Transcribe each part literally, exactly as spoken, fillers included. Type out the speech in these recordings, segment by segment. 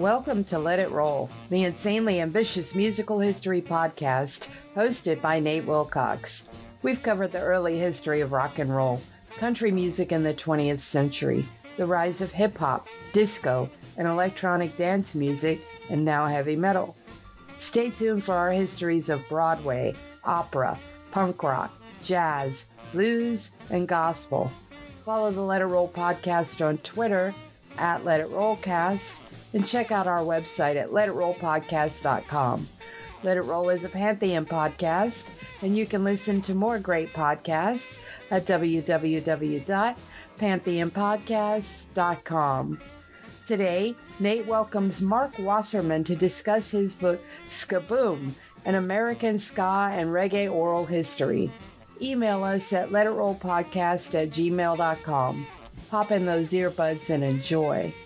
Welcome to Let It Roll, the insanely ambitious musical history podcast hosted by Nate Wilcox. We've covered the early history of rock and roll, country music in the twentieth century, the rise of hip-hop, disco, and electronic dance music, and now heavy metal. Stay tuned for our histories of Broadway, opera, punk rock, jazz, blues, and gospel. Follow the Let It Roll podcast on Twitter at Let It Rollcast, and check out our website at let it roll podcast dot com. Let It Roll is a Pantheon podcast, and you can listen to more great podcasts at w w w dot pantheon podcasts dot com. Today, Nate welcomes Mark Wasserman to discuss his book, Skaboom, An American Ska and Reggae Oral History. Email us at let it roll podcast at gmail dot com. Pop in those earbuds and enjoy.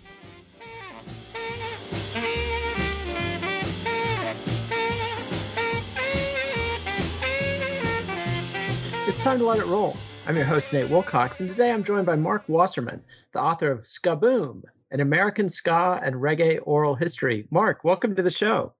It's time to let it roll. I'm your host, Nate Wilcox, and today I'm joined by Mark Wasserman, the author of Skaboom, An American Ska and Reggae Oral History. Mark, welcome to the show.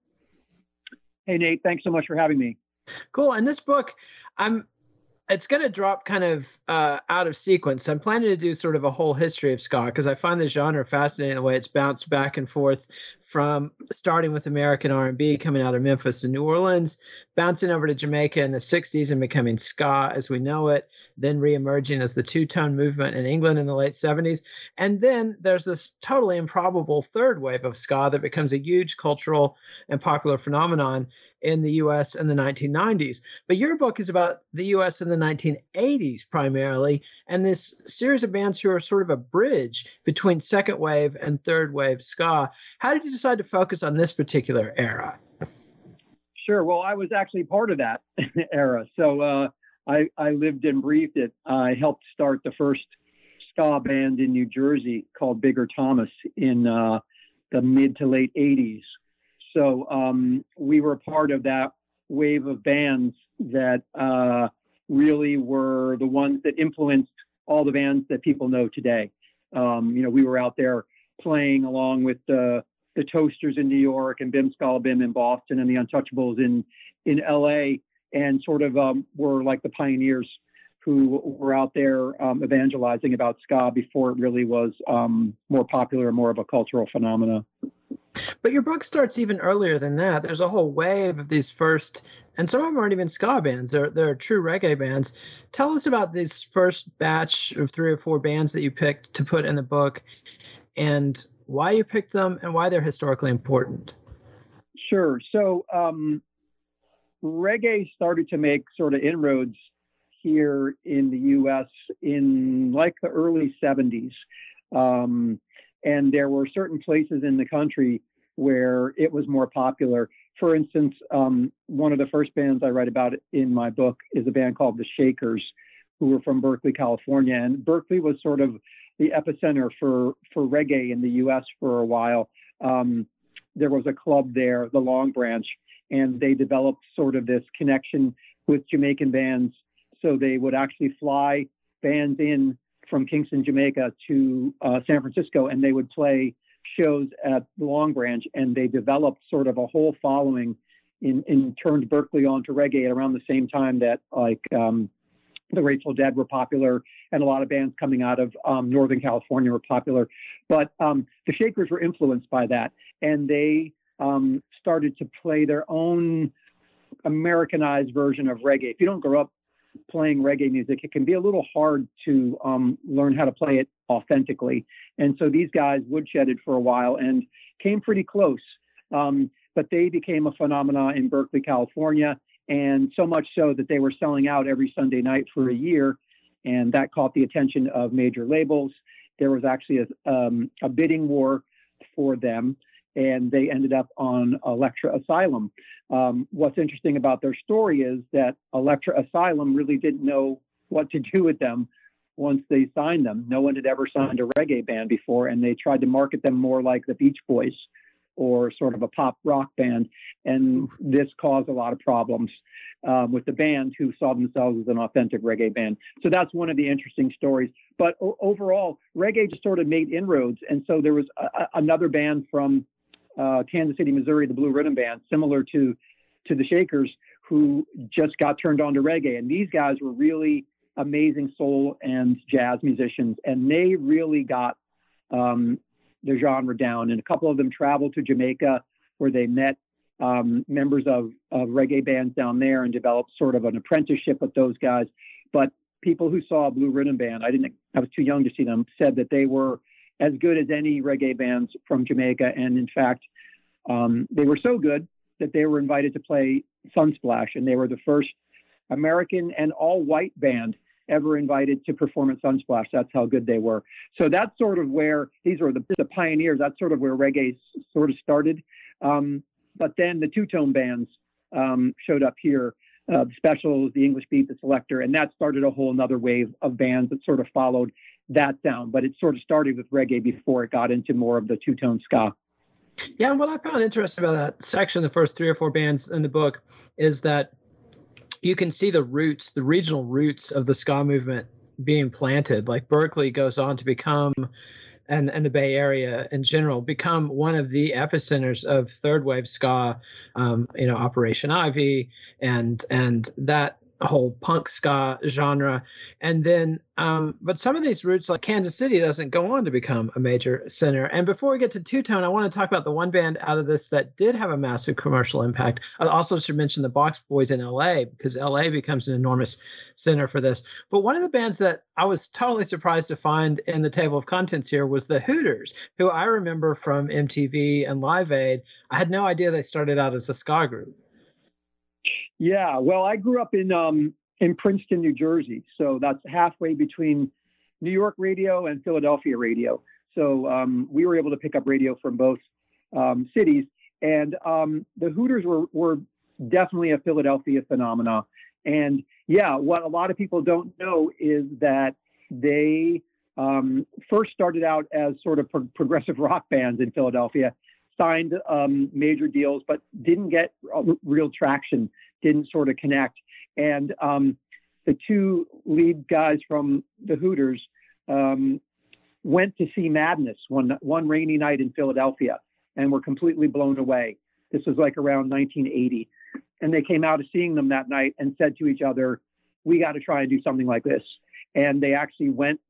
Hey, Nate. Thanks so much for having me. Cool. And this book, I'm it's going to drop kind of uh, out of sequence. I'm planning to do sort of a whole history of ska because I find the genre fascinating the way it's bounced back and forth from starting with American R and B coming out of Memphis and New Orleans, bouncing over to Jamaica in the sixties and becoming ska as we know it, then reemerging as the two-tone movement in England in the late seventies. And then there's this totally improbable third wave of ska that becomes a huge cultural and popular phenomenon in the U S in the nineteen nineties. But your book is about the U S in the nineteen eighties primarily, and this series of bands who are sort of a bridge between second wave and third wave ska. How did you decide to focus on this particular era? Sure. Well, I was actually part of that era. So uh, I, I lived and breathed it. I helped start the first ska band in New Jersey called Bigger Thomas in uh, the mid to late eighties. So um, we were part of that wave of bands that uh, really were the ones that influenced all the bands that people know today. Um, you know, we were out there playing along with the the Toasters in New York and Bim Skala Bim in Boston and the Untouchables in in L A, and sort of um, were like the pioneers who were out there um, evangelizing about ska before it really was um, more popular and more of a cultural phenomena. But your book starts even earlier than that. There's a whole wave of these first, and some of them aren't even ska bands. They're, they're true reggae bands. Tell us about this first batch of three or four bands that you picked to put in the book and why you picked them and why they're historically important. Sure. So um, reggae started to make sort of inroads here in the U S in like the early seventies. Um, and there were certain places in the country where it was more popular. For instance, um, one of the first bands I write about in my book is a band called the Shakers, who were from Berkeley, California. And Berkeley was sort of the epicenter for, for reggae in the U S for a while. Um, there was a club there, the Long Branch, and they developed sort of this connection with Jamaican bands. So they would actually fly bands in from Kingston, Jamaica to uh, San Francisco, and they would play shows at the Long Branch, and they developed sort of a whole following in, in turned Berkeley onto reggae at around the same time that like um, the Grateful Dead were popular, and a lot of bands coming out of um, Northern California were popular. But um, the Shakers were influenced by that, and they um, started to play their own Americanized version of reggae. If you don't grow up playing reggae music, it can be a little hard to um, learn how to play it authentically. And so these guys woodshedded for a while and came pretty close. Um, but they became a phenomenon in Berkeley, California, and so much so that they were selling out every Sunday night for a year. And that caught the attention of major labels. There was actually a, um, a bidding war for them, and they ended up on Elektra Asylum. Um, what's interesting about their story is that Elektra Asylum really didn't know what to do with them once they signed them. No one had ever signed a reggae band before, and they tried to market them more like the Beach Boys or sort of a pop rock band. And this caused a lot of problems um, with the band, who saw themselves as an authentic reggae band. So that's one of the interesting stories. But o- overall, reggae just sort of made inroads. And so there was a- a- another band from uh, Kansas City, Missouri, the Blue Rhythm Band, similar to to the Shakers, who just got turned on to reggae. And these guys were really amazing soul and jazz musicians, and they really got um, the genre down. And a couple of them traveled to Jamaica, where they met um, members of, of reggae bands down there and developed sort of an apprenticeship with those guys. But people who saw Blue Rhythm Band, I didn't, I was too young to see them, said that they were as good as any reggae bands from Jamaica. And in fact, um, they were so good that they were invited to play Sunsplash, and they were the first American and all-white band ever invited to perform at Sunsplash. That's how good they were. So that's sort of where, these were the, the pioneers, that's sort of where reggae s- sort of started. Um, but then the two-tone bands um, showed up here, uh, the Specials, the English Beat, the Selector, and that started a whole another wave of bands that sort of followed that sound. But it sort of started with reggae before it got into more of the two-tone ska. Yeah, and what I found interesting about that section, the first three or four bands in the book, is that you can see the roots, the regional roots of the ska movement being planted. Like Berkeley goes on to become, and, and the Bay Area in general, become one of the epicenters of third wave ska, um, you know, Operation Ivy, and and that whole punk ska genre. And then, um, but some of these roots, like Kansas City, doesn't go on to become a major center. And before we get to two-tone, I want to talk about the one band out of this that did have a massive commercial impact. I also should mention the Box Boys in L A, because L A becomes an enormous center for this. But one of the bands that I was totally surprised to find in the table of contents here was the Hooters, who I remember from M T V and Live Aid. I had no idea they started out as a ska group. Yeah, well, I grew up in um, in Princeton, New Jersey, so that's halfway between New York radio and Philadelphia radio. So um, we were able to pick up radio from both um, cities, and um, the Hooters were were definitely a Philadelphia phenomena. And yeah, what a lot of people don't know is that they um, first started out as sort of pro- progressive rock bands in Philadelphia, signed um, major deals, but didn't get r- real traction, didn't sort of connect. And um, the two lead guys from the Hooters um, went to see Madness one, one rainy night in Philadelphia and were completely blown away. This was like around nineteen eighty. And they came out of seeing them that night and said to each other, we got to try and do something like this. And they actually went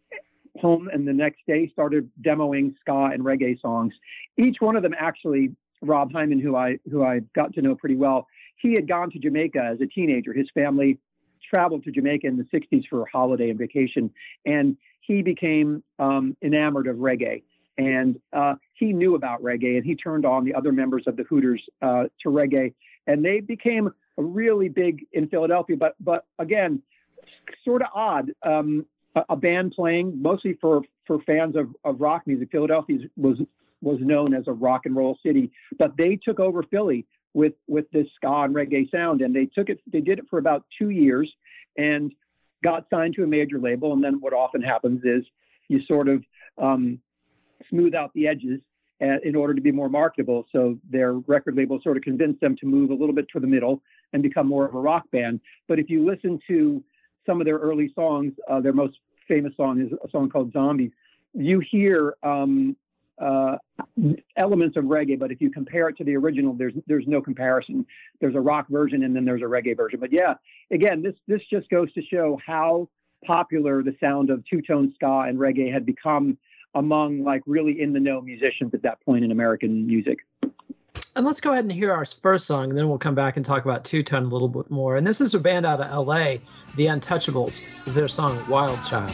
home and the next day started demoing ska and reggae songs. Each one of them actually, Rob Hyman, who I who I got to know pretty well, he had gone to Jamaica as a teenager. His family traveled to Jamaica in the sixties for a holiday and vacation, and he became um, enamored of reggae. And uh, he knew about reggae, and he turned on the other members of the Hooters uh, to reggae, and they became really big in Philadelphia. But but again, sort of odd. Um, a, a band playing mostly for for fans of, of rock music. Philadelphia was was known as a rock and roll city, but they took over Philly with with this ska and reggae sound, and they took it. They did it for about two years, and got signed to a major label. And then what often happens is you sort of um, smooth out the edges uh, in order to be more marketable. So their record label sort of convinced them to move a little bit to the middle and become more of a rock band. But if you listen to some of their early songs, uh, their most famous song is a song called Zombies. You hear um, uh, elements of reggae, but if you compare it to the original, there's there's no comparison. There's a rock version and then there's a reggae version. But yeah, again, this this just goes to show how popular the sound of two-tone ska and reggae had become among like really in the know musicians at that point in American music. And let's go ahead and hear our first song, and then we'll come back and talk about two-tone a little bit more. And this is a band out of L A, The Untouchables. This is their song, Wild Child.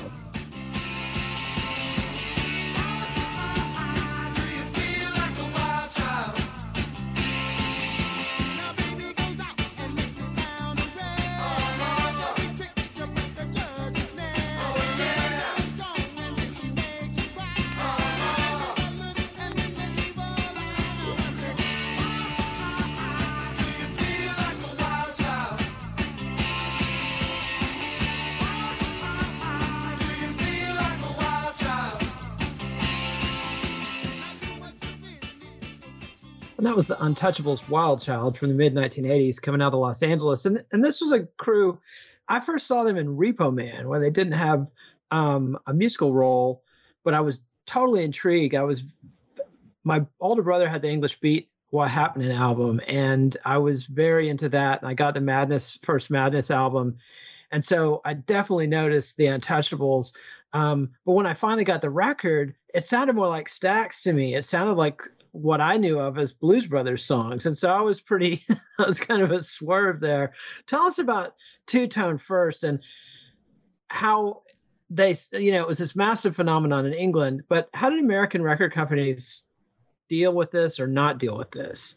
And that was the Untouchables' Wild Child from the mid nineteen eighties coming out of Los Angeles. And, and this was a crew, I first saw them in Repo Man, where they didn't have um, a musical role, but I was totally intrigued. I was my older brother had the English Beat What Happening album, and I was very into that. And I got the Madness first Madness album, and so I definitely noticed the Untouchables. Um, but when I finally got the record, it sounded more like Stax to me. It sounded like what I knew of as Blues Brothers songs, and so I was pretty. I was kind of a swerve there. Tell us about Two Tone first, and how they, you know, it was this massive phenomenon in England. But how did American record companies deal with this or not deal with this?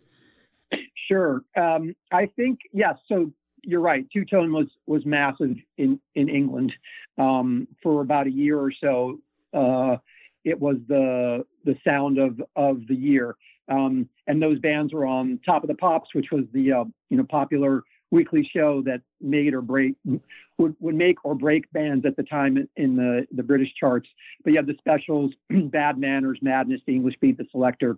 Sure. Um, I think, yes. So you're right. Two Tone was, was massive in, in England um, for about a year or so. Uh, it was the, the sound of, of the year. Um, and those bands were on Top of the Pops, which was the, uh, you know, popular weekly show that made or break would, would make or break bands at the time in, in the, the British charts. But you have the Specials, Bad Manners, Madness, the English Beat, the Selector.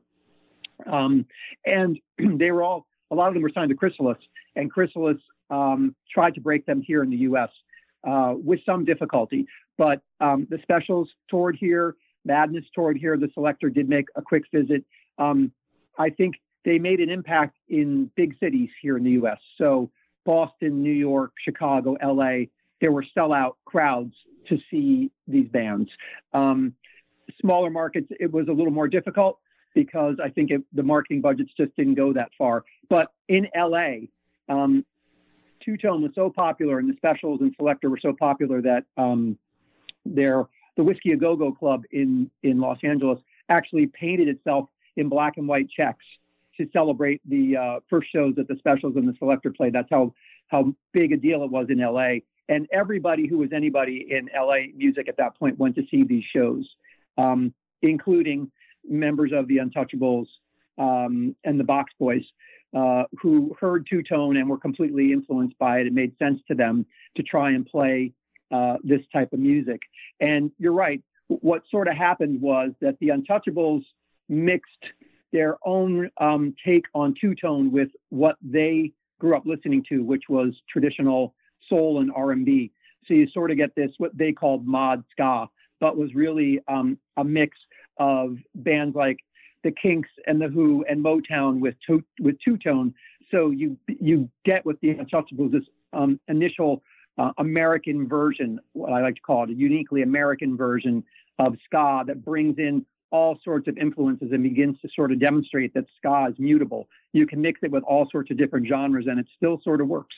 Um, and they were all, a lot of them were signed to Chrysalis, and Chrysalis um, tried to break them here in the U S uh, with some difficulty. But um, the Specials toured here, Madness toured here, the Selector did make a quick visit. Um, I think they made an impact in big cities here in the U S. So Boston, New York, Chicago, L A, there were sellout crowds to see these bands. Um, smaller markets, it was a little more difficult because I think it, the marketing budgets just didn't go that far. But in L A, um, Two Tone was so popular, and the Specials and Selector were so popular that um, their the Whiskey A Go Go Club in in Los Angeles actually painted itself in black and white checks to celebrate the uh, first shows that the Specials and the Selector played. That's how how big a deal it was in L A. And everybody who was anybody in L A music at that point went to see these shows, um, including members of the Untouchables um, and the Box Boys, uh, who heard Two Tone and were completely influenced by it. It made sense to them to try and play uh, this type of music. And you're right. What sort of happened was that the Untouchables mixed their own um, take on Two Tone with what they grew up listening to, which was traditional soul and R and B. So you sort of get this, what they called mod ska, but was really um, a mix of bands like the Kinks and the Who and Motown with to- with Two Tone. So you you get with the Untouchables this um, initial uh, American version, what I like to call it, a uniquely American version of ska that brings in all sorts of influences and begins to sort of demonstrate that ska is mutable. You can mix it with all sorts of different genres and it still sort of works.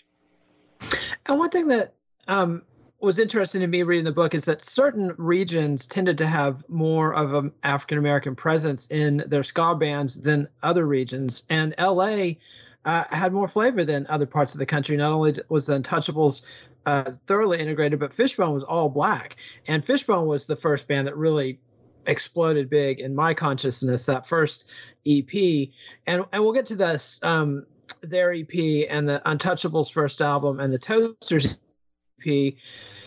And one thing that um, was interesting to me reading the book is that certain regions tended to have more of an African-American presence in their ska bands than other regions. And L A uh, had more flavor than other parts of the country. Not only was the Untouchables uh, thoroughly integrated, but Fishbone was all black. And Fishbone was the first band that really exploded big in my consciousness, that first E P. And and we'll get to this, um, their E P and the Untouchables first album and the Toasters E P.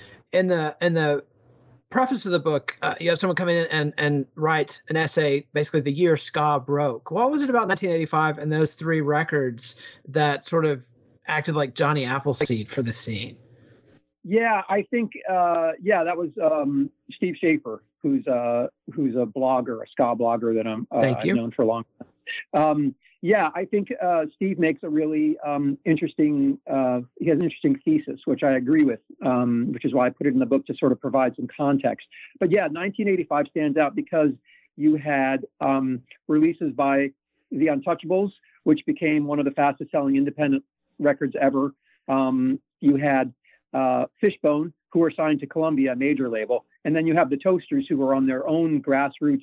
In the in the preface of the book, uh, you have someone come in and, and write an essay, basically the year ska broke. What was it about nineteen eighty-five and those three records that sort of acted like Johnny Appleseed for the scene? Yeah, I think, uh, yeah, that was um, Steve Schaefer, who's uh, who's a blogger, a ska blogger that I'm, uh, I've known for a long time. Um, yeah, I think uh, Steve makes a really um, interesting, uh, he has an interesting thesis, which I agree with, um, which is why I put it in the book to sort of provide some context. But yeah, nineteen eighty-five stands out because you had um, releases by the Untouchables, which became one of the fastest selling independent records ever. Um, you had uh, Fishbone, who were signed to Columbia, a major label. And then you have the Toasters, who were on their own grassroots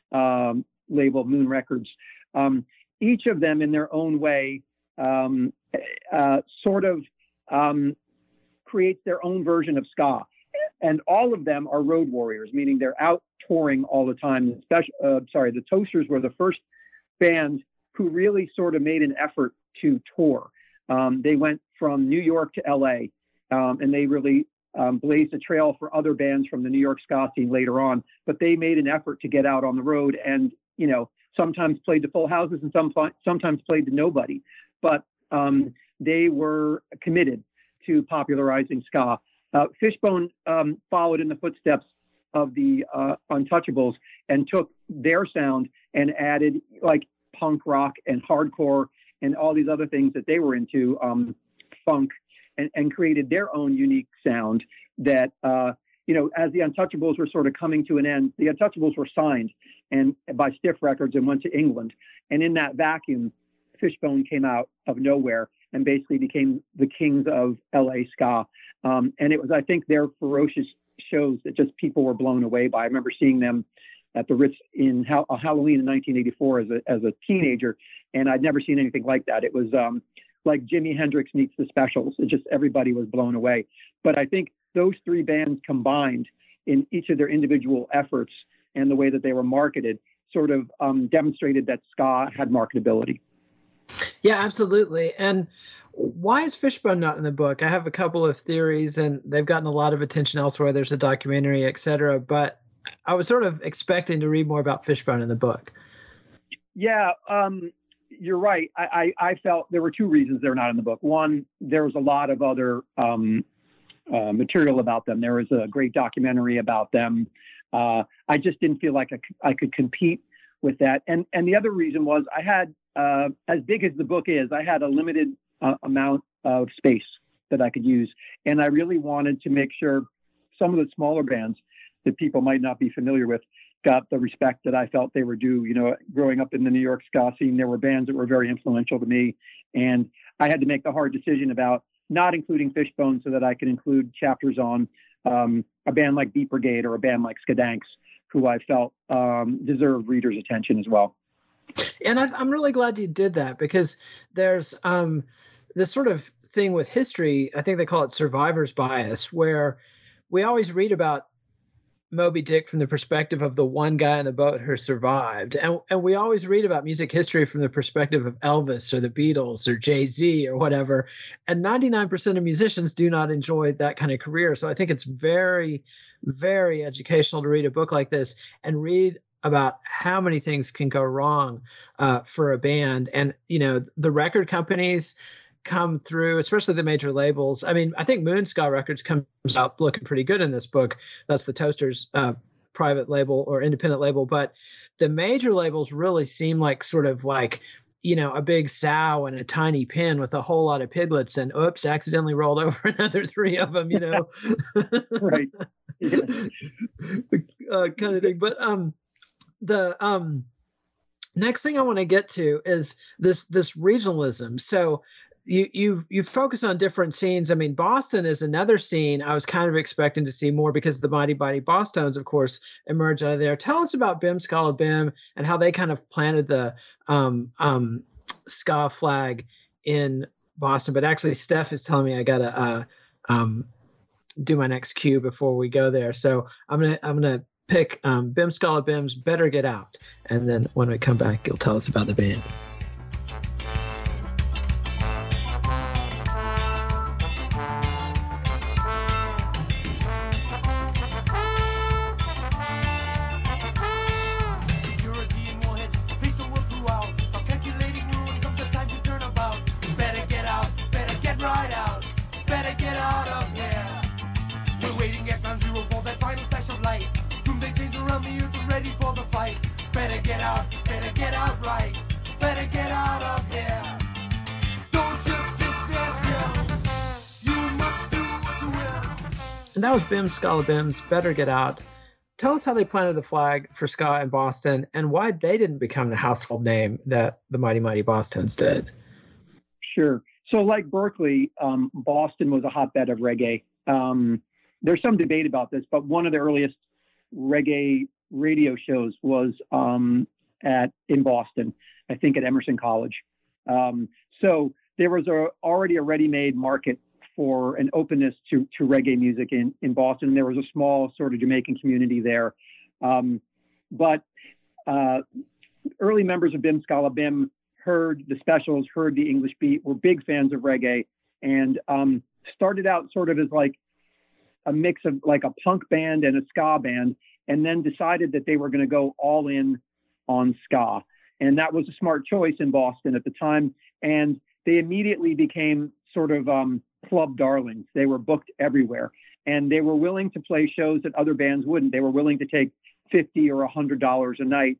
um, label, Moon Records. Um, each of them in their own way um, uh, sort of um, creates their own version of ska. And all of them are road warriors, meaning they're out touring all the time. Especially, uh, sorry, the Toasters were the first band who really sort of made an effort to tour. Um, they went from New York to L A, um, and they really um, blazed a trail for other bands from the New York ska scene later on. But they made an effort to get out on the road and, you know, sometimes played to full houses and some sometimes played to nobody. But um, they were committed to popularizing ska. Uh, Fishbone um, followed in the footsteps of the uh, Untouchables and took their sound and added like punk rock and hardcore and all these other things that they were into, um, funk, and, and created their own unique sound that, uh, you know, as the Untouchables were sort of coming to an end, the Untouchables were signed and by Stiff Records and went to England. And in that vacuum, Fishbone came out of nowhere and basically became the kings of L A ska. Um, and it was, I think, their ferocious shows that just people were blown away by. I remember seeing them at the Ritz in ha- Halloween in nineteen eighty-four as a, as a teenager, and I'd never seen anything like that. It was um, like Jimi Hendrix meets the Specials. It just, everybody was blown away. But I think those three bands combined in each of their individual efforts and the way that they were marketed sort of um, demonstrated that ska had marketability. Yeah, absolutely. And why is Fishbone not in the book? I have a couple of theories, and they've gotten a lot of attention elsewhere. There's a documentary, et cetera. But I was sort of expecting to read more about Fishbone in the book. Yeah, um, you're right. I, I, I felt there were two reasons they're not in the book. One, there was a lot of other um, uh, material about them. There was a great documentary about them. Uh, I just didn't feel like I, I could compete with that. And and the other reason was I had, uh, as big as the book is, I had a limited uh, amount of space that I could use. And I really wanted to make sure some of the smaller bands that people might not be familiar with got the respect that I felt they were due. You know, growing up in the New York ska scene, there were bands that were very influential to me. And I had to make the hard decision about not including Fishbone so that I could include chapters on um, a band like Beat Brigade or a band like Skadanks, who I felt um, deserved readers' attention as well. And I, I'm really glad you did that, because there's um, this sort of thing with history. I think they call it survivor's bias, where we always read about Moby Dick from the perspective of the one guy in the boat who survived. And, and we always read about music history from the perspective of Elvis or the Beatles or Jay-Z or whatever. And ninety-nine percent of musicians do not enjoy that kind of career. So I think it's very, very educational to read a book like this and read about how many things can go wrong uh, for a band. And, you know, the record companies come through, especially the major labels. I mean, I think Moonska Records comes out looking pretty good in this book. That's the Toasters uh, private label or independent label. But the major labels really seem like sort of like, you know, a big sow and a tiny pen with a whole lot of piglets, and oops, accidentally rolled over another three of them, you know. Right. Yeah. uh, kind of thing. But um, the um, next thing I want to get to is this this regionalism. So You you you focus on different scenes. I mean, Boston is another scene I was kind of expecting to see more, because the Mighty Mighty Bosstones, of course, emerged out of there. Tell us about Bim Skala Bim and how they kind of planted the um, um, ska flag in Boston. But actually, Steph is telling me I gotta uh, um, do my next cue before we go there. So I'm gonna I'm gonna pick um, Bim Skala Bim's "Better Get Out," and then when we come back, you'll tell us about the band. And that was Bim Skala Bim's "Better Get Out." Tell us how they planted the flag for ska in Boston and why they didn't become the household name that the Mighty Mighty Bosstones did. Sure. So like Berkeley, um, Boston was a hotbed of reggae. Um, there's some debate about this, but one of the earliest reggae radio shows was um, at in Boston, I think at Emerson College. Um, so there was a, already a ready-made market for an openness to, to reggae music in, in Boston. There was a small sort of Jamaican community there. Um, but uh, early members of Bim Skala Bim heard the Specials, heard the English Beat, were big fans of reggae, and um, started out sort of as like a mix of like a punk band and a ska band, and then decided that they were going to go all in on ska. And that was a smart choice in Boston at the time. And they immediately became sort of um, club darlings. They were booked everywhere, and they were willing to play shows that other bands wouldn't. They were willing to take fifty or a hundred dollars a night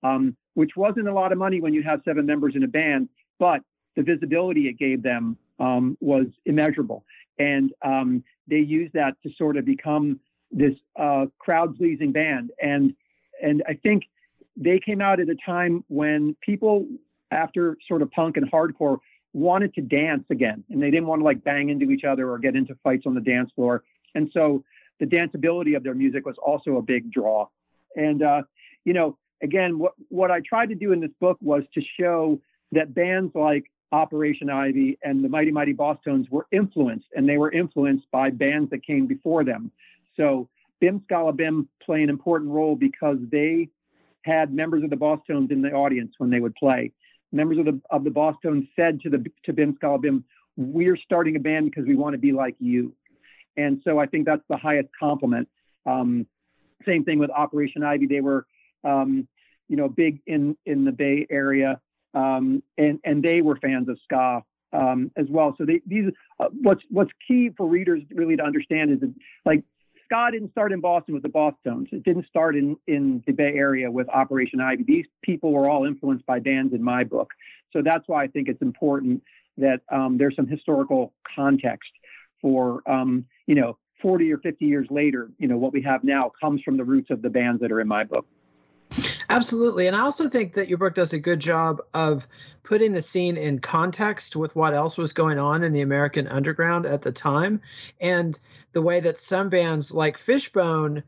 um, which wasn't a lot of money when you have seven members in a band, but the visibility it gave them um, was immeasurable. And um, they used that to sort of become this uh, crowd-pleasing band. And and I think they came out at a time when people, after sort of punk and hardcore, wanted to dance again. And they didn't want to like bang into each other or get into fights on the dance floor. And so the danceability of their music was also a big draw. And, uh, you know, again, what, what I tried to do in this book was to show that bands like Operation Ivy and the Mighty Mighty Bosstones were influenced, and they were influenced by bands that came before them. So Bim Skala Bim play an important role because they had members of the Bosstones in the audience when they would play. Members of the of the Bosstones said to the to Bim Skala Bim, "We're starting a band because we want to be like you." And so I think that's the highest compliment. Um, same thing with Operation Ivy. They were, um, you know, big in in the Bay Area, um, and and they were fans of ska um, as well. So they, these uh, what's what's key for readers really to understand is that, like, ska didn't start in Boston with the Bosstones. It didn't start in in the Bay Area with Operation Ivy. These people were all influenced by bands in my book. So that's why I think it's important that um, there's some historical context for, um, you know, forty or fifty years later, you know, what we have now comes from the roots of the bands that are in my book. Absolutely. And I also think that your book does a good job of putting the scene in context with what else was going on in the American underground at the time. And the way that some bands like Fishbone,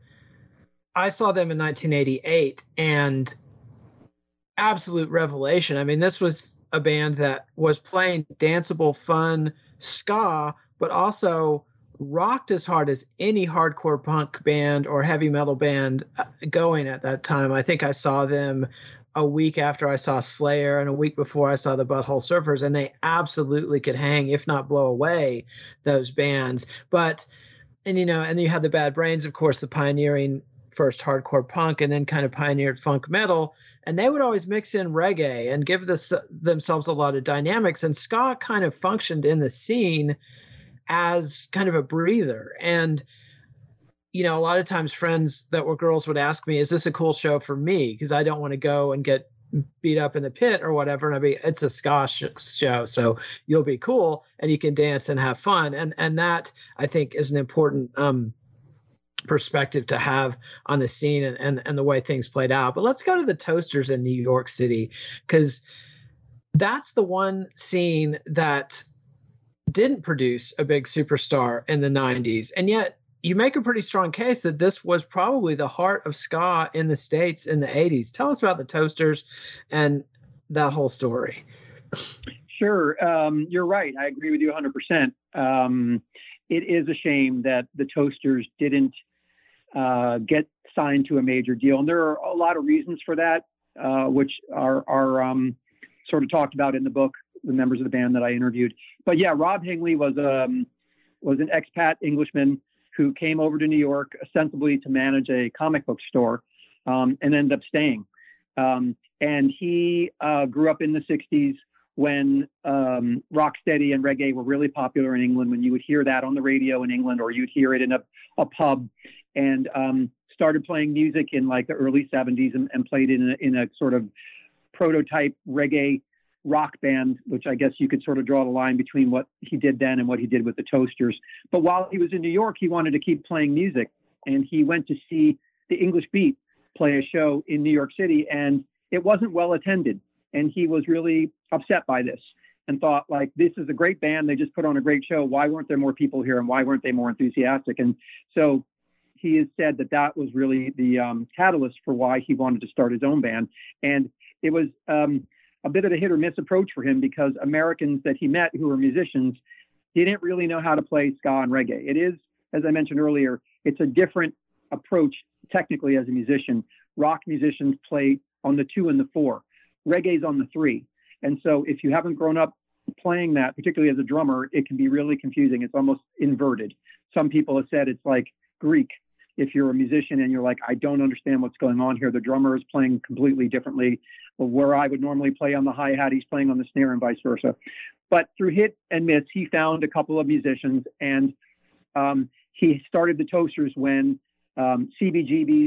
I saw them in nineteen eighty-eight, and absolute revelation. I mean, this was a band that was playing danceable, fun ska, but also rocked as hard as any hardcore punk band or heavy metal band going at that time. I think I saw them a week after I saw Slayer and a week before I saw the Butthole Surfers, and they absolutely could hang, if not blow away, those bands. But, and you know, and you had the Bad Brains, of course, the pioneering first hardcore punk, and then kind of pioneered funk metal, and they would always mix in reggae and give this, themselves a lot of dynamics, and ska kind of functioned in the scene as kind of a breather. And, you know, a lot of times friends that were girls would ask me, is this a cool show for me? Because I don't want to go and get beat up in the pit or whatever. And I'd be, it's a ska sh- show, so you'll be cool and you can dance and have fun. And, and that, I think, is an important um, perspective to have on the scene and, and, and the way things played out. But let's go to the Toasters in New York City, because that's the one scene that didn't produce a big superstar in the nineties. And yet you make a pretty strong case that this was probably the heart of ska in the States in the eighties. Tell us about the Toasters and that whole story. Sure. Um, you're right. I agree with you one hundred percent. Um, it is a shame that the Toasters didn't uh, get signed to a major deal. And there are a lot of reasons for that, uh, which are, are um, sort of talked about in the book, the members of the band that I interviewed. But yeah, Rob Hingley was um was an expat Englishman who came over to New York ostensibly to manage a comic book store, um, and ended up staying. Um, and he uh, grew up in the sixties when um, rocksteady and reggae were really popular in England, when you would hear that on the radio in England, or you'd hear it in a, a pub, and um, started playing music in like the early seventies and, and played in a, in a sort of prototype reggae rock band, which I guess you could sort of draw the line between what he did then and what he did with the Toasters. But while he was in New York, he wanted to keep playing music, and he went to see the English Beat play a show in New York City, and it wasn't well attended. And he was really upset by this and thought, like, this is a great band. They just put on a great show. Why weren't there more people here? And why weren't they more enthusiastic? And so he has said that that was really the um, catalyst for why he wanted to start his own band. And it was, um, a bit of a hit or miss approach for him, because Americans that he met who were musicians didn't really know how to play ska and reggae. It is, as I mentioned earlier, it's a different approach technically as a musician. Rock musicians play on the two and the four. Reggae's on the three. And so if you haven't grown up playing that, particularly as a drummer, it can be really confusing. It's almost inverted. Some people have said it's like Greek. If you're a musician and you're like, I don't understand what's going on here. The drummer is playing completely differently. Well, where I would normally play on the hi-hat, he's playing on the snare, and vice versa. But through hit and miss, he found a couple of musicians, and um, he started the Toasters when um, C B G B's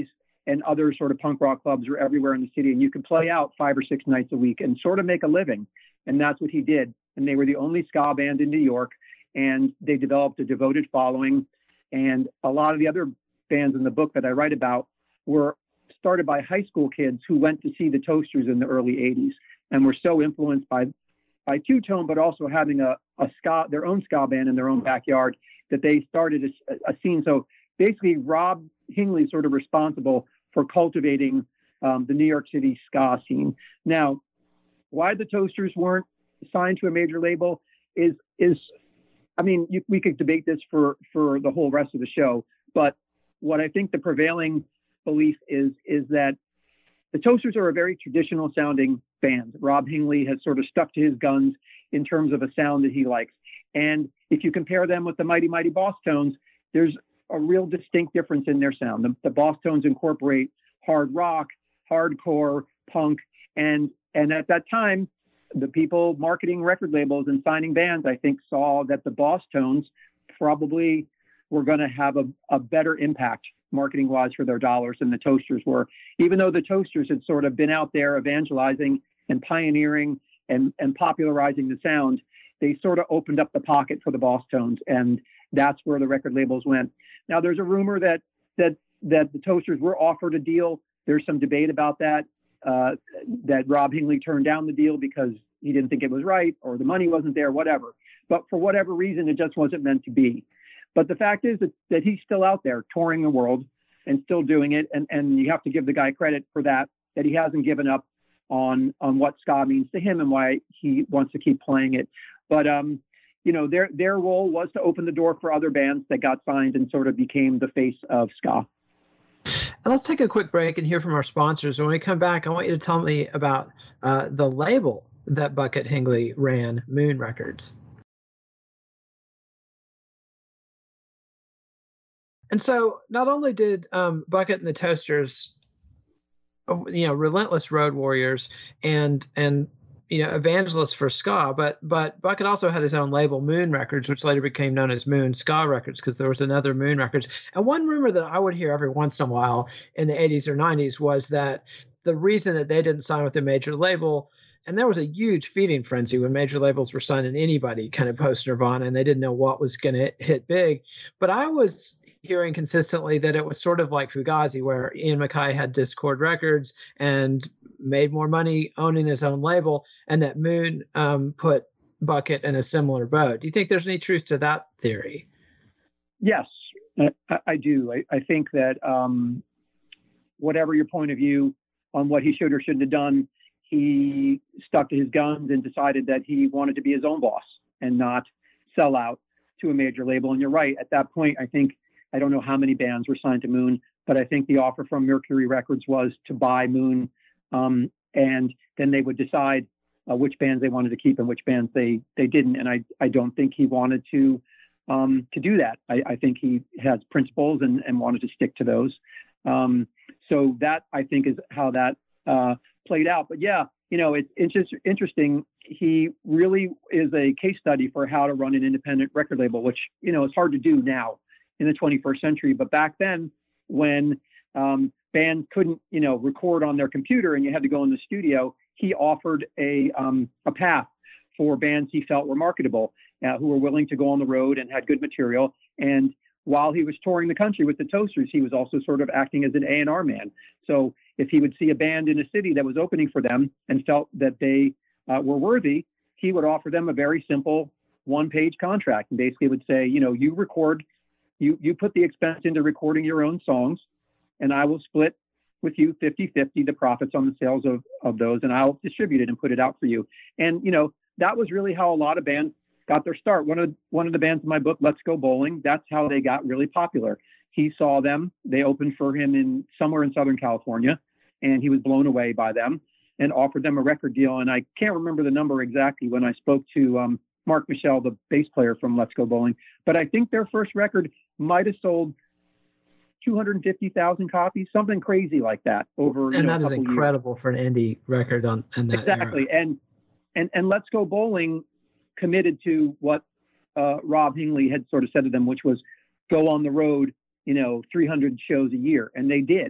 and other sort of punk rock clubs were everywhere in the city, and you could play out five or six nights a week and sort of make a living. And that's what he did. And they were the only ska band in New York, and they developed a devoted following. And a lot of the other bands in the book that I write about were started by high school kids who went to see the Toasters in the early eighties and were so influenced by by Two-Tone, but also having a, a ska, their own ska band in their own backyard, that they started a, a scene. So basically, Rob Hingley is sort of responsible for cultivating um, the New York City ska scene. Now, why the Toasters weren't signed to a major label is, is I mean, you, we could debate this for, for the whole rest of the show, but what I think the prevailing belief is, is that the Toasters are a very traditional sounding band. Rob Hingley has sort of stuck to his guns in terms of a sound that he likes. And if you compare them with the Mighty Mighty Bosstones, there's a real distinct difference in their sound. The, the Bosstones incorporate hard rock, hardcore, punk, and and at that time, the people marketing record labels and signing bands, I think, saw that the Bosstones probably were going to have a, a better impact marketing-wise for their dollars than the Toasters were. Even though the Toasters had sort of been out there evangelizing and pioneering and, and popularizing the sound, they sort of opened up the pocket for the Bosstones, and that's where the record labels went. Now, there's a rumor that that that the Toasters were offered a deal. There's some debate about that, uh, that Rob Hingley turned down the deal because he didn't think it was right or the money wasn't there, whatever. But for whatever reason, it just wasn't meant to be. But the fact is that, that he's still out there touring the world and still doing it. And, and you have to give the guy credit for that, that he hasn't given up on, on what ska means to him and why he wants to keep playing it. But, um, you know, their, their role was to open the door for other bands that got signed and sort of became the face of ska. And let's take a quick break and hear from our sponsors. When we come back, I want you to tell me about uh, the label that Bucket Hingley ran, Moon Records. And so not only did um, Bucket and the Toasters, you know, relentless road warriors and, and you know, evangelists for ska, but but Bucket also had his own label, Moon Records, which later became known as Moon Ska Records because there was another Moon Records. And one rumor that I would hear every once in a while in the eighties or nineties was that the reason that they didn't sign with a major label, and there was a huge feeding frenzy when major labels were signing anybody kind of post Nirvana, and they didn't know what was going to hit big. But I was hearing consistently that it was sort of like Fugazi, where Ian MacKaye had Discord Records and made more money owning his own label, and that Moon um, put Bucket in a similar boat. Do you think there's any truth to that theory? Yes, I, I do. I, I think that um, whatever your point of view on what he should or shouldn't have done, he stuck to his guns and decided that he wanted to be his own boss and not sell out to a major label. And you're right. At that point, I think, I don't know how many bands were signed to Moon, but I think the offer from Mercury Records was to buy Moon, um, and then they would decide uh, which bands they wanted to keep and which bands they they didn't. And I I don't think he wanted to um, to do that. I, I think he has principles and, and wanted to stick to those. Um, so that, I think, is how that uh, played out. But yeah, you know, it's, it's just interesting. He really is a case study for how to run an independent record label, which, you know, is hard to do now in the twenty-first century. But back then, when um, bands couldn't, you know, record on their computer and you had to go in the studio, he offered a um, a path for bands he felt were marketable, uh, who were willing to go on the road and had good material. And while he was touring the country with the Toasters, he was also sort of acting as an A and R man. So if he would see a band in a city that was opening for them and felt that they uh, were worthy, he would offer them a very simple one-page contract and basically would say, you know, you record You you put the expense into recording your own songs, and I will split with you fifty-fifty the profits on the sales of, of those, and I'll distribute it and put it out for you. And, you know, that was really how a lot of bands got their start. One of one of the bands in my book, Let's Go Bowling, that's how they got really popular. He saw them. They opened for him in somewhere in Southern California, and he was blown away by them and offered them a record deal. And I can't remember the number exactly when I spoke to um, Mark Michel, the bass player from Let's Go Bowling, but I think their first record might have sold two hundred fifty thousand copies, something crazy like that over. And you know, that is incredible years. For an indie record on in that exactly. era. And and and Let's Go Bowling committed to what uh, Rob Hingley had sort of said to them, which was go on the road, you know, three hundred shows a year, and they did.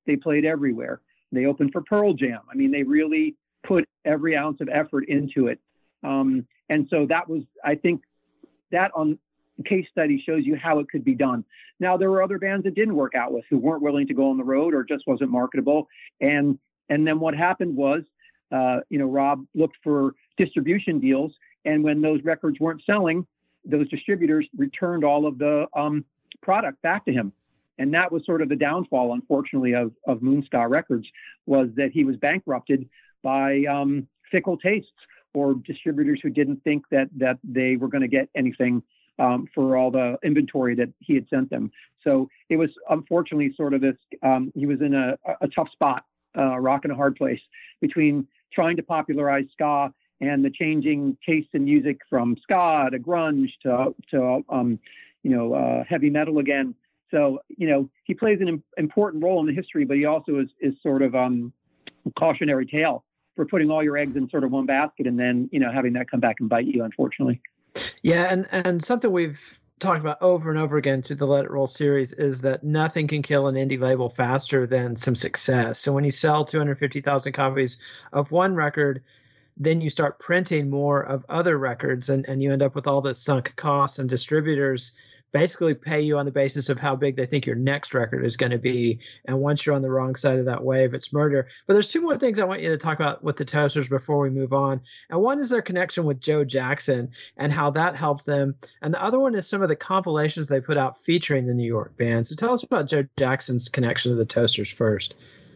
They played everywhere. They opened for Pearl Jam. I mean, they really put every ounce of effort into it. Um, and so that was, I think, that on case study shows you how it could be done. Now, there were other bands that didn't work out with, who weren't willing to go on the road or just wasn't marketable. And and then what happened was, uh, you know, Rob looked for distribution deals. And when those records weren't selling, those distributors returned all of the um, product back to him. And that was sort of the downfall, unfortunately, of, of Moonstar Records, was that he was bankrupted by um, fickle tastes or distributors who didn't think that that they were going to get anything um, for all the inventory that he had sent them. So it was unfortunately sort of this, um, he was in a, a tough spot, uh, rock and a hard place between trying to popularize ska and the changing tastes in music from ska to grunge to, to um, you know, uh, heavy metal again. So, you know, he plays an important role in the history, but he also is, is sort of um, a cautionary tale for putting all your eggs in sort of one basket and then, you know, having that come back and bite you, unfortunately. Yeah. And, and something we've talked about over and over again through the Let It Roll series is that nothing can kill an indie label faster than some success. So when you sell two hundred fifty thousand copies of one record, then you start printing more of other records and, and you end up with all the sunk costs, and distributors basically pay you on the basis of how big they think your next record is going to be. And once you're on the wrong side of that wave, it's murder. But there's two more things I want you to talk about with the Toasters before we move on. And one is their connection with Joe Jackson and how that helped them. And the other one is some of the compilations they put out featuring the New York band. So tell us about Joe Jackson's connection to the Toasters first.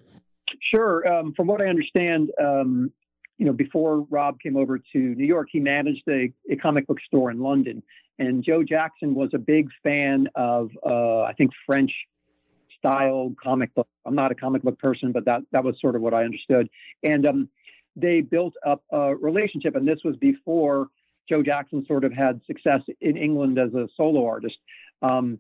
Sure. Um, from what I understand, um, you know, before Rob came over to New York, he managed a, a comic book store in London. And Joe Jackson was a big fan of, uh, I think, French style comic book. I'm not a comic book person, but that, that was sort of what I understood. And um, they built up a relationship. And this was before Joe Jackson sort of had success in England as a solo artist. Um,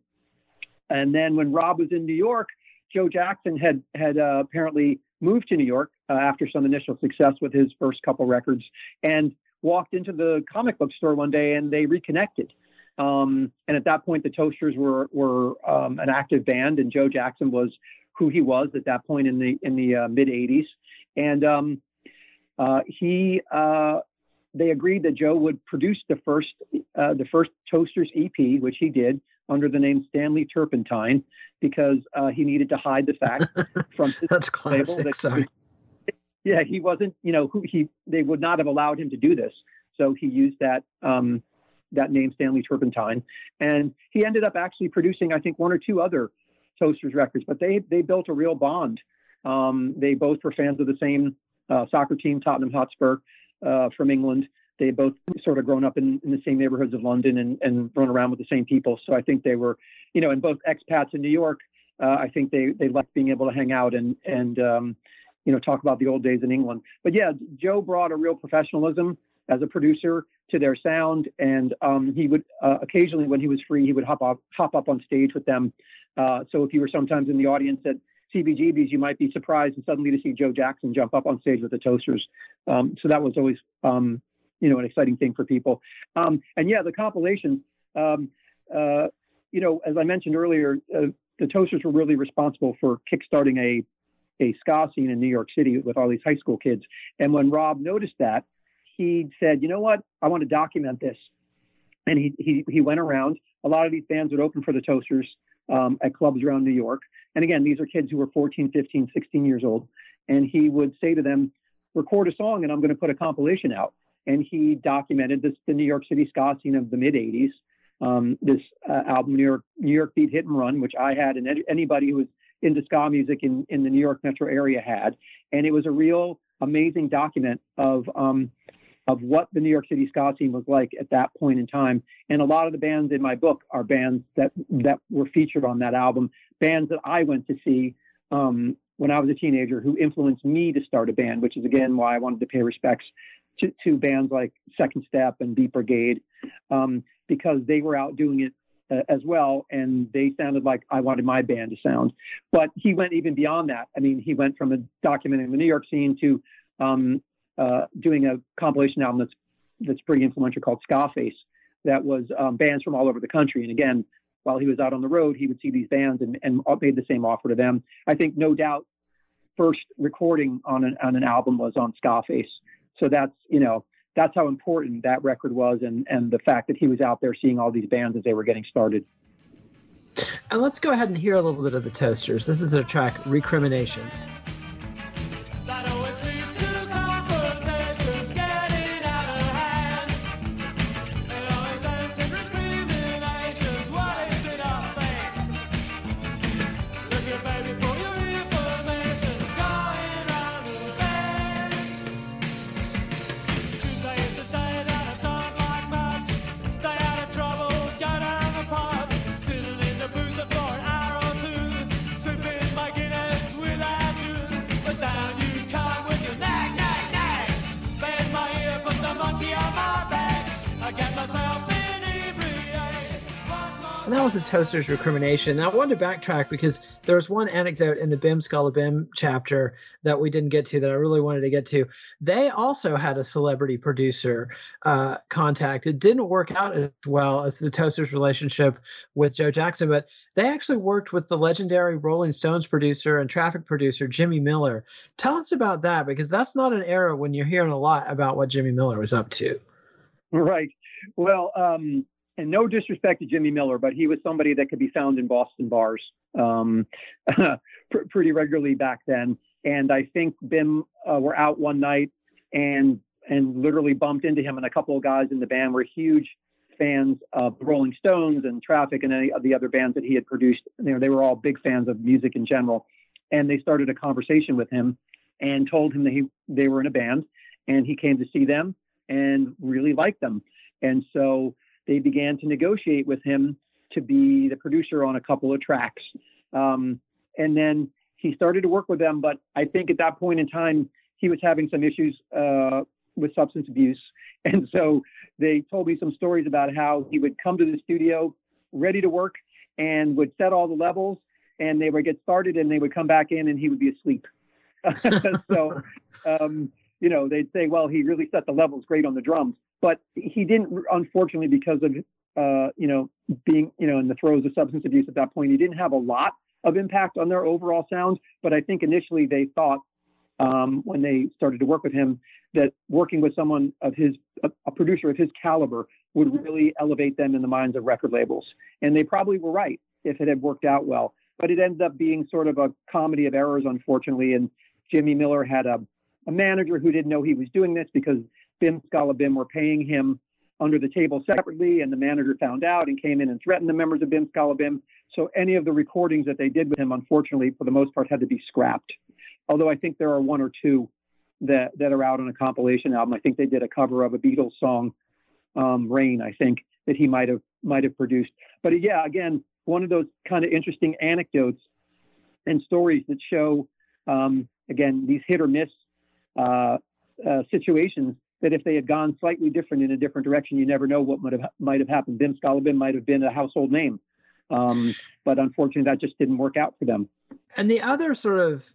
and then when Rob was in New York, Joe Jackson had, had uh, apparently moved to New York uh, after some initial success with his first couple records, and walked into the comic book store one day and they reconnected. Um, and at that point, the Toasters were were um, an active band, and Joe Jackson was who he was at that point in the in the uh, mid eighties. And um, uh, he uh, they agreed that Joe would produce the first uh, the first Toasters E P, which he did under the name Stanley Turpentine, because uh, he needed to hide the fact from his That's classic. label that Sorry. yeah, he wasn't, you know, who he, they would not have allowed him to do this. So he used that, um, that name, Stanley Turpentine. And he ended up actually producing, I think, one or two other Toasters records, but they, they built a real bond. Um, they both were fans of the same uh, soccer team, Tottenham Hotspur, uh, from England. They both sort of grown up in, in the same neighborhoods of London and, and run around with the same people. So I think they were, you know, and both expats in New York, uh, I think they, they liked being able to hang out and, and, um, you know, talk about the old days in England. But yeah, Joe brought a real professionalism as a producer to their sound. And um, he would uh, occasionally, when he was free, he would hop up, hop up on stage with them. Uh, so if you were sometimes in the audience at C B G B's, you might be surprised and suddenly to see Joe Jackson jump up on stage with the Toasters. Um, so that was always, um, you know, an exciting thing for people. Um, and yeah, the compilations, um, uh, you know, as I mentioned earlier, uh, the Toasters were really responsible for kickstarting a a ska scene in New York City with all these high school kids. And when Rob noticed that, he said, you know what, I want to document this. And he, he, he went around. A lot of these bands would open for the Toasters um, at clubs around New York. And again, these are kids who were fourteen, fifteen, sixteen years old. And he would say to them, record a song and I'm going to put a compilation out. And he documented this, the New York City ska scene of the mid eighties, um, this uh, album, New York, New York Beat Hit and Run, which I had, and anybody who was into ska music in, in the New York metro area had. And it was a real amazing document of um, of what the New York City ska scene was like at that point in time. And a lot of the bands in my book are bands that, that were featured on that album, bands that I went to see um, when I was a teenager who influenced me to start a band, which is, again, why I wanted to pay respects to, to bands like Second Step and Beat Brigade, um, because they were out doing it Uh, as well, and they sounded like I wanted my band to sound. But he went even beyond that. I mean, he went from a documenting the New York scene to um, uh, doing a compilation album that's that's pretty influential called Scarface, that was um, bands from all over the country. And again, while he was out on the road, he would see these bands and, and made the same offer to them. I think no doubt first recording on an on an album was on Skaface. So that's, you know, that's how important that record was, and and the fact that he was out there seeing all these bands as they were getting started. And let's go ahead and hear a little bit of the Toasters. This is their track, Recrimination. And that was the Toasters' Recrimination. Now, I wanted to backtrack because there was one anecdote in the Bim Skulla Bim chapter that we didn't get to that I really wanted to get to. They also had a celebrity producer uh, contact. It didn't work out as well as the Toasters' relationship with Joe Jackson, but they actually worked with the legendary Rolling Stones producer and Traffic producer, Jimmy Miller. Tell us about that, because that's not an era when you're hearing a lot about what Jimmy Miller was up to. Right. Well, um, and no disrespect to Jimmy Miller, but he was somebody that could be found in Boston bars um, pr- pretty regularly back then. And I think Bim uh, were out one night and and literally bumped into him, and a couple of guys in the band were huge fans of the Rolling Stones and Traffic and any of the other bands that he had produced. You know, they were all big fans of music in general. And they started a conversation with him and told him that he they were in a band, and he came to see them and really liked them. And so they began to negotiate with him to be the producer on a couple of tracks. Um, and then he started to work with them. But I think at that point in time, he was having some issues uh, with substance abuse. And so they told me some stories about how he would come to the studio ready to work and would set all the levels, and they would get started and they would come back in and he would be asleep. so, um, you know, they'd say, well, he really set the levels great on the drums. But he didn't, unfortunately, because of, uh, you know, being, you know, in the throes of substance abuse at that point, he didn't have a lot of impact on their overall sound. But I think initially they thought, um, when they started to work with him, that working with someone of his, a, a producer of his caliber would really elevate them in the minds of record labels. And they probably were right if it had worked out well. But it ended up being sort of a comedy of errors, unfortunately. And Jimmy Miller had a, a manager who didn't know he was doing this because Bim Skulla Bim were paying him under the table separately, and the manager found out and came in and threatened the members of Bim Skulla Bim. So any of the recordings that they did with him, unfortunately, for the most part, had to be scrapped. Although I think there are one or two that, that are out on a compilation album. I think they did a cover of a Beatles song, um, Rain, I think, that he might have might have produced. But yeah, again, one of those kind of interesting anecdotes and stories that show, um, again, these hit or miss uh, uh, situations that if they had gone slightly different in a different direction, you never know what might have might have happened. Bim Skulla Bim might have been a household name, um, but unfortunately, that just didn't work out for them. And the other sort of,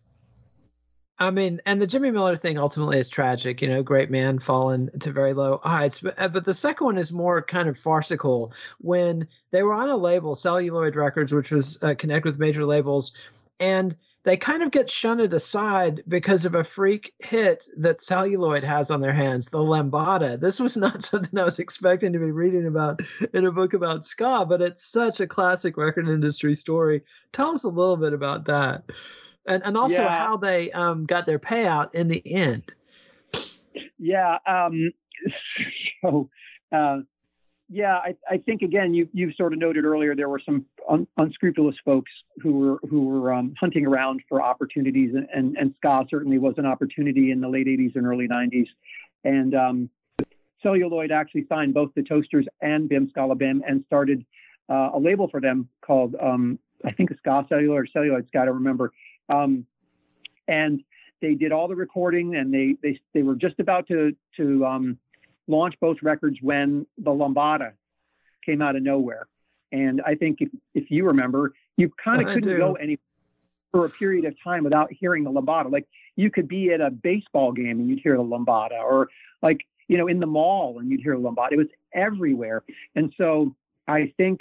I mean, and the Jimmy Miller thing ultimately is tragic. You know, great man fallen to very low heights. But but the second one is more kind of farcical. When they were on a label, Celluloid Records, which was uh, connected with major labels, and they kind of get shunted aside because of a freak hit that Celluloid has on their hands, the Lambada. This was not something I was expecting to be reading about in a book about ska, but it's such a classic record industry story. Tell us a little bit about that. And and also yeah. how they um, got their payout in the end. Yeah. Um, so, uh, yeah, I, I think, again, you, you've sort of noted earlier, there were some un, unscrupulous folks who were who were um, hunting around for opportunities, and, and, and ska certainly was an opportunity in the late eighties and early nineties. And um, Celluloid actually signed both the Toasters and Bim Skulla Bim and started uh, a label for them called, um, I think, Ska Celluloid or Celluloid Ska, I don't remember. Um, and they did all the recording, and they they they were just about to to um, launch both records when the Lambada came out of nowhere. And I think if, if you remember, you kind of couldn't go any for a period of time without hearing the Lambada. Like you could be at a baseball game and you'd hear the Lambada, or like, you know, in the mall and you'd hear the Lambada. It was everywhere. And so I think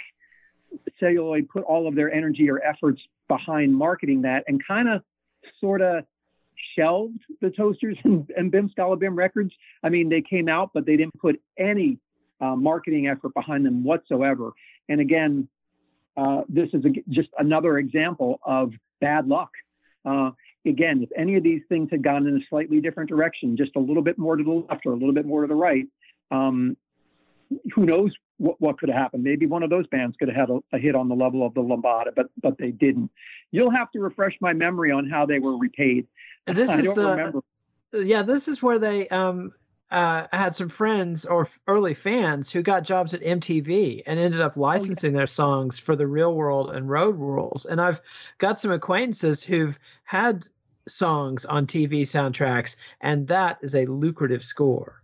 Celluloid put all of their energy or efforts behind marketing that and kind of sort of shelved the Toasters and, and Bim Scala Bim records. I mean, they came out, but they didn't put any uh, marketing effort behind them whatsoever. And again, uh, this is a, just another example of bad luck. Uh, again, if any of these things had gone in a slightly different direction, just a little bit more to the left or a little bit more to the right, um, who knows what, what could have happened? Maybe one of those bands could have had a, a hit on the level of the Lambada, but but they didn't. You'll have to refresh my memory on how they were repaid. This I is don't the, remember. Yeah, this is where they um, uh, had some friends or early fans who got jobs at M T V and ended up licensing oh, yeah. their songs for the Real World and Road Rules. And I've got some acquaintances who've had songs on T V soundtracks, and that is a lucrative score.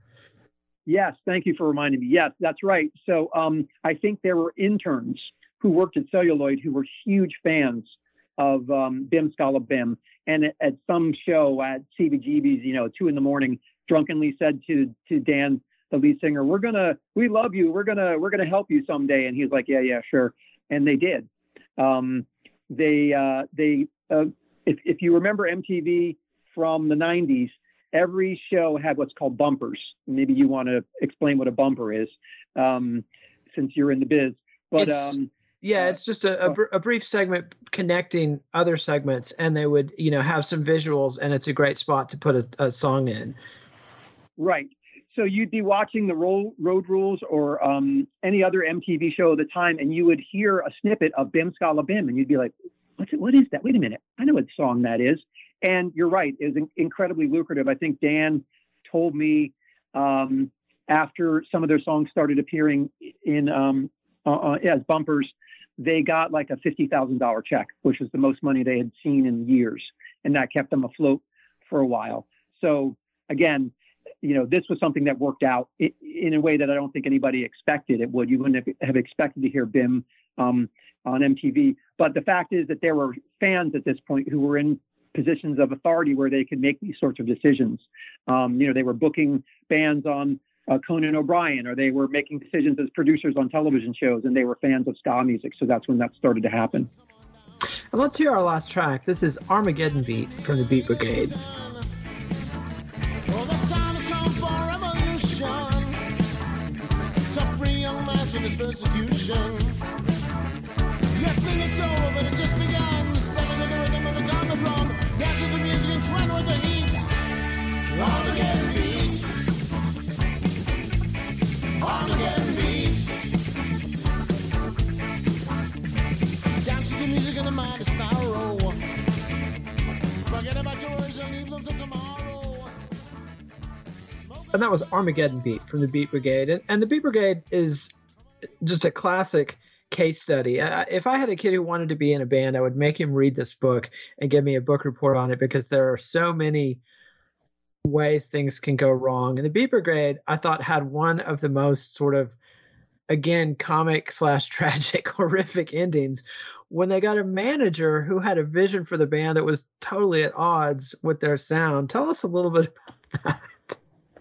Yes, thank you for reminding me. Yes, that's right. So um, I think there were interns who worked at Celluloid who were huge fans of um, Bim Scala Bim. And at, at some show at C B G B's, you know, two in the morning, drunkenly said to to Dan, the lead singer, "We're gonna, we love you. We're gonna, we're gonna help you someday." And he was like, "Yeah, yeah, sure." And they did. Um, they, uh, they, uh, if if you remember M T V from the nineties. Every show had what's called bumpers. Maybe you want to explain what a bumper is, um, since you're in the biz. But um, yeah, it's just a, a, br- a brief segment connecting other segments, and they would, you know, have some visuals, and it's a great spot to put a, a song in. Right. So you'd be watching the Roll, Road Rules or um, any other M T V show at the time, and you would hear a snippet of Bim Scala Bim, and you'd be like, "What's it? What is that? Wait a minute! I know what song that is." And you're right, it was incredibly lucrative. I think Dan told me um, after some of their songs started appearing in um, uh, as bumpers, they got like a fifty thousand dollars check, which was the most money they had seen in years. And that kept them afloat for a while. So again, you know, this was something that worked out in a way that I don't think anybody expected it would. You wouldn't have expected to hear Bim um, on M T V. But the fact is that there were fans at this point who were in positions of authority where they could make these sorts of decisions. Um, you know, they were booking bands on uh, Conan O'Brien, or they were making decisions as producers on television shows, and they were fans of ska music. So that's when that started to happen. And let's hear our last track. This is Armageddon Beat from the Beat Brigade. Well, the time has come for revolution to free young man from this persecution. You think it's over, but it just began. Stepping in the rhythm of the common drum, dance with the music and sweat with the heat. Armageddon beat. Armageddon beat. Dance with the music and the mind is narrow. Forget about your words and leave them till tomorrow. And that was Armageddon Beat from the Beat Brigade. And, and the Beat Brigade is just a classic case study. Uh, if I had a kid who wanted to be in a band, I would make him read this book and give me a book report on it, because there are so many ways things can go wrong. And the Beat Brigade, I thought, had one of the most sort of, again, comic slash tragic, horrific endings when they got a manager who had a vision for the band that was totally at odds with their sound. Tell us a little bit about that.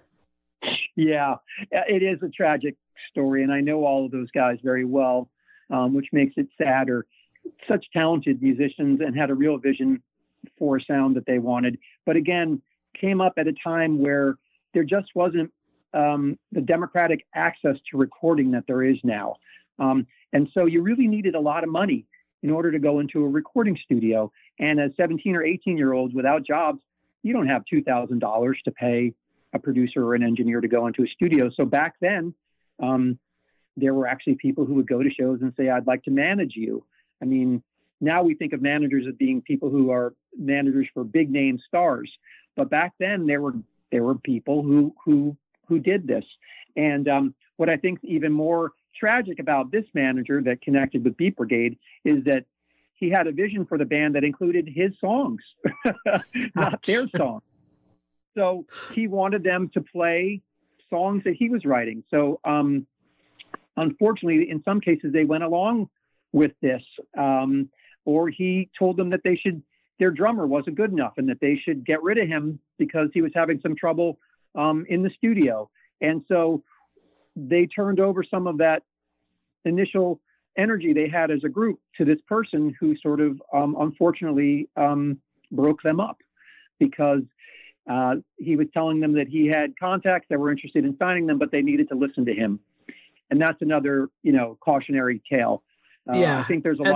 Yeah, it is a tragic story, and I know all of those guys very well. Um, which makes it sadder. Such talented musicians and had a real vision for a sound that they wanted. But again, came up at a time where there just wasn't um, the democratic access to recording that there is now. Um, and so you really needed a lot of money in order to go into a recording studio. And as seventeen or eighteen year olds without jobs, you don't have two thousand dollars to pay a producer or an engineer to go into a studio. So back then, um, there were actually people who would go to shows and say, "I'd like to manage you." I mean, now we think of managers as being people who are managers for big name stars, but back then there were there were people who who who did this. And um, what I think is even more tragic about this manager that connected with Beat Brigade is that he had a vision for the band that included his songs, not their songs. So he wanted them to play songs that he was writing. So. Um, Unfortunately, in some cases, they went along with this, um, or he told them that they should, their drummer wasn't good enough and that they should get rid of him because he was having some trouble um, in the studio. And so they turned over some of that initial energy they had as a group to this person who sort of, um, unfortunately, um, broke them up. because uh, he was telling them that he had contacts that were interested in signing them, but they needed to listen to him. And that's another, you know, cautionary tale. Uh, yeah. I think there's a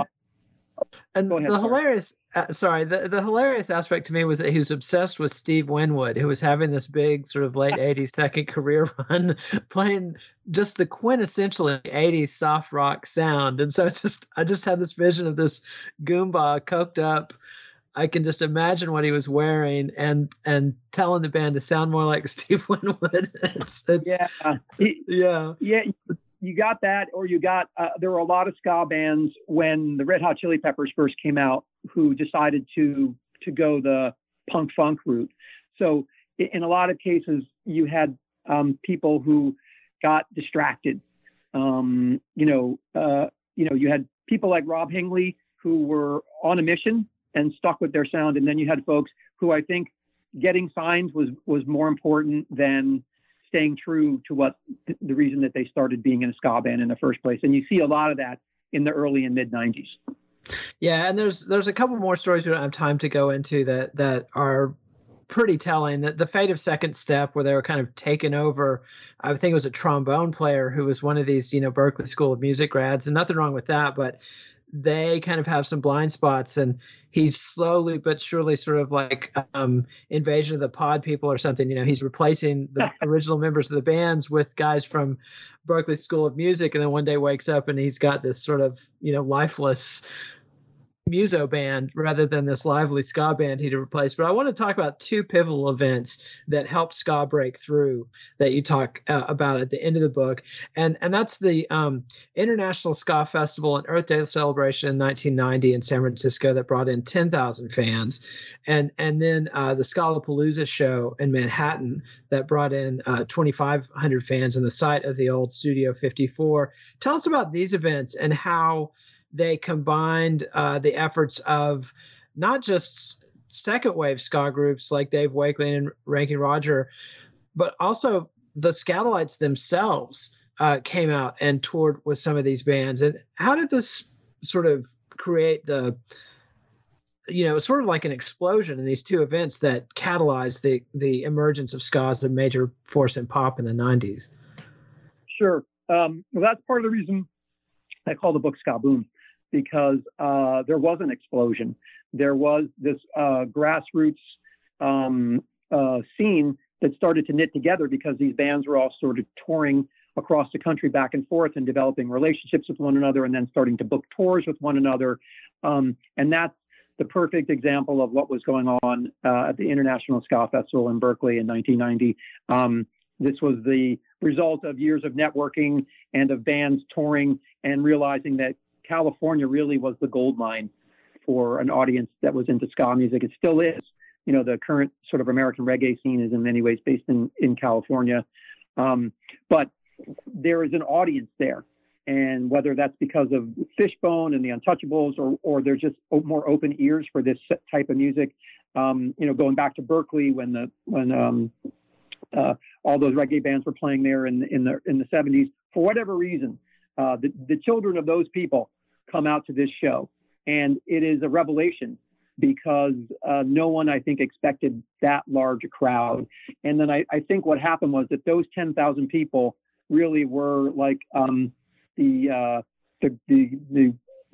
and, lot. And ahead, the sorry. hilarious, uh, sorry, the, the hilarious aspect to me was that he was obsessed with Steve Winwood, who was having this big sort of late eighties second career run, playing just the quintessentially eighties soft rock sound. And so it's just, I just had this vision of this Goomba coked up. I can just imagine what he was wearing and and telling the band to sound more like Steve Winwood. it's, it's, yeah, yeah, yeah. You got that, or you got, uh, there were a lot of ska bands when the Red Hot Chili Peppers first came out who decided to to go the punk funk route. So in a lot of cases, you had um, people who got distracted. Um, you know, uh, you know, you had people like Rob Hingley who were on a mission and stuck with their sound, and then you had folks who I think getting signed was was more important than staying true to what th- the reason that they started being in a ska band in the first place. And you see a lot of that in the early and mid nineties. Yeah. And there's, there's a couple more stories we don't have time to go into that, that are pretty telling. That the fate of Second Step, where they were kind of taken over, I think it was a trombone player who was one of these, you know, Berklee School of Music grads, and nothing wrong with that, but they kind of have some blind spots, and he's slowly but surely sort of like um, Invasion of the Pod people or something. You know, he's replacing the original members of the bands with guys from Berklee School of Music, and then one day wakes up and he's got this sort of, you know, lifeless muso band rather than this lively ska band he'd replaced. But I want to talk about two pivotal events that helped ska break through that you talk uh, about at the end of the book. And and that's the um, International Ska Festival and Earth Day celebration in nineteen ninety in San Francisco that brought in ten thousand fans. And, and then uh, the Scalapalooza show in Manhattan that brought in uh, twenty-five hundred fans on the site of the old Studio fifty-four. Tell us about these events and how they combined uh, the efforts of not just second wave ska groups like Dave Wakeling and Ranking Roger, but also the Skatalites themselves uh, came out and toured with some of these bands. And how did this sort of create the, you know, sort of like an explosion in these two events that catalyzed the the emergence of ska as a major force in pop in the nineties? Sure. Um, well, that's part of the reason I call the book Ska Boom, because uh, there was an explosion. There was this uh, grassroots um, uh, scene that started to knit together because these bands were all sort of touring across the country back and forth and developing relationships with one another and then starting to book tours with one another. Um, and that's the perfect example of what was going on uh, at the International Ska Festival in Berkeley in nineteen ninety. Um, this was the result of years of networking and of bands touring and realizing that California really was the gold mine for an audience that was into ska music. It still is. You know, the current sort of American reggae scene is in many ways based in, in California. Um, but there is an audience there. And whether that's because of Fishbone and the Untouchables, or or there's just more open ears for this type of music, um, you know, going back to Berkeley when the when um, uh, all those reggae bands were playing there in in the in the seventies, for whatever reason, uh, the the children of those people come out to this show, and it is a revelation because uh, no one, I think, expected that large a crowd. And then I, I think what happened was that those ten thousand people really were like um, the, uh, the, the, the,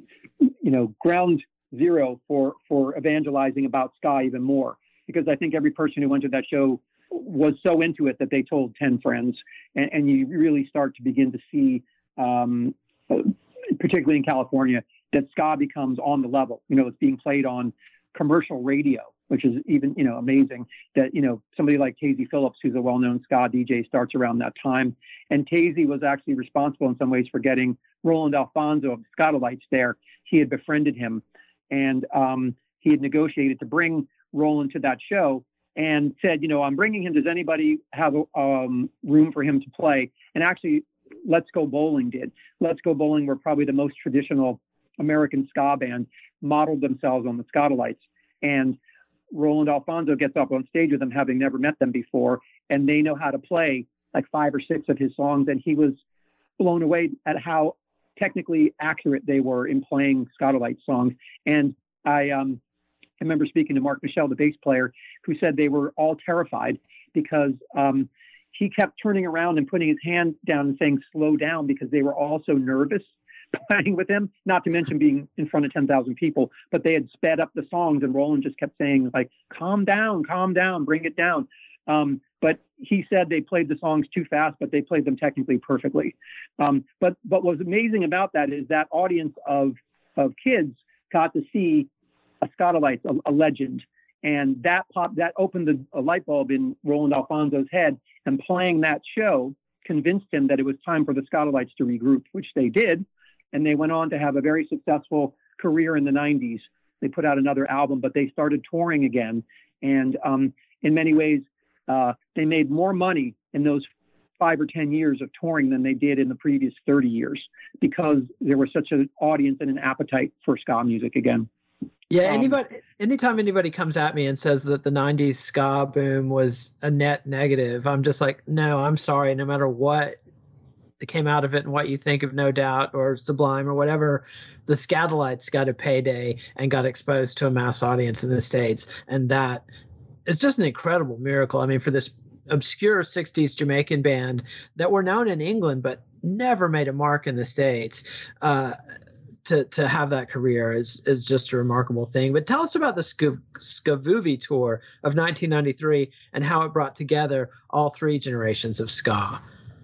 you know, ground zero for, for evangelizing about ska even more, because I think every person who went to that show was so into it that they told ten friends. And, and you really start to begin to see, um, particularly in California, that ska becomes on the level. You know, it's being played on commercial radio, which is even, you know, amazing that, you know, somebody like Tazy Phillips, who's a well-known ska D J, starts around that time. And Tazy was actually responsible in some ways for getting Roland Alfonso of the Skatalites there. He had befriended him, and um, he had negotiated to bring Roland to that show and said, you know, I'm bringing him. Does anybody have um, room for him to play? And actually, Let's Go Bowling did. Let's Go Bowling were probably the most traditional American ska band, modeled themselves on the Skatalites. And Roland Alfonso gets up on stage with them, having never met them before, and they know how to play like five or six of his songs. And he was blown away at how technically accurate they were in playing Skatalite songs. And I, um, remember speaking to Mark Michel, the bass player, who said they were all terrified because um, he kept turning around and putting his hand down and saying, slow down, because they were all so nervous playing with him, not to mention being in front of ten thousand people, but they had sped up the songs, and Roland just kept saying, like, calm down, calm down, bring it down. Um, but he said they played the songs too fast, but they played them technically perfectly. Um, but but what's amazing about that is that audience of of kids got to see a Ska-Lites, a, a legend, and that pop that opened the, a light bulb in Roland Alfonso's head, and playing that show convinced him that it was time for the Ska-Lites to regroup, which they did. And they went on to have a very successful career in the nineties. They put out another album, but they started touring again. And um, in many ways, uh, they made more money in those five or ten years of touring than they did in the previous thirty years, because there was such an audience and an appetite for ska music again. Yeah, Um, anybody, anytime anybody comes at me and says that the nineties ska boom was a net negative, I'm just like, no, I'm sorry. No matter what came out of it and what you think of No Doubt or Sublime or whatever, the Ska-Lites got a payday and got exposed to a mass audience in the States. And that is just an incredible miracle. I mean, for this obscure sixties Jamaican band that were known in England but never made a mark in the States, uh, to to have that career is is just a remarkable thing. But tell us about the Sk- Skavuvi tour of nineteen ninety-three and how it brought together all three generations of ska.